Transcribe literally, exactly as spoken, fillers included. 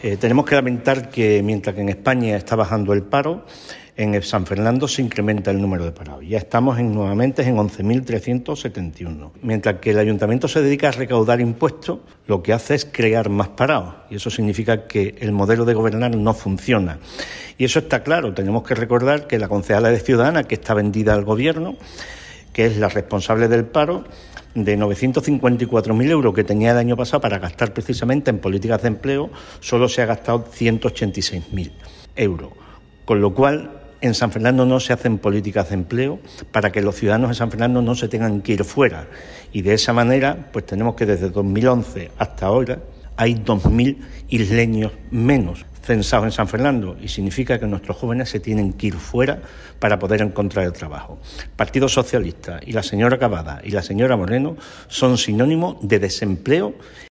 Eh, tenemos que lamentar que mientras que en España está bajando el paro, en el San Fernando se incrementa el número de parados. Ya estamos en, nuevamente en once mil trescientos setenta y uno. Mientras que el ayuntamiento se dedica a recaudar impuestos, lo que hace es crear más parados. Y eso significa que el modelo de gobernar no funciona. Y eso está claro. Tenemos que recordar que la concejala de Ciudadanas, que está vendida al gobierno, que es la responsable del paro, de novecientos cincuenta y cuatro mil euros que tenía el año pasado para gastar precisamente en políticas de empleo, solo se ha gastado ciento ochenta y seis mil euros. Con lo cual, en San Fernando no se hacen políticas de empleo para que los ciudadanos de San Fernando no se tengan que ir fuera. Y de esa manera, pues tenemos que desde dos mil once hasta ahora hay dos mil isleños menos censados en San Fernando, y significa que nuestros jóvenes se tienen que ir fuera para poder encontrar el trabajo. El Partido Socialista y la señora Cavada y la señora Moreno son sinónimos de desempleo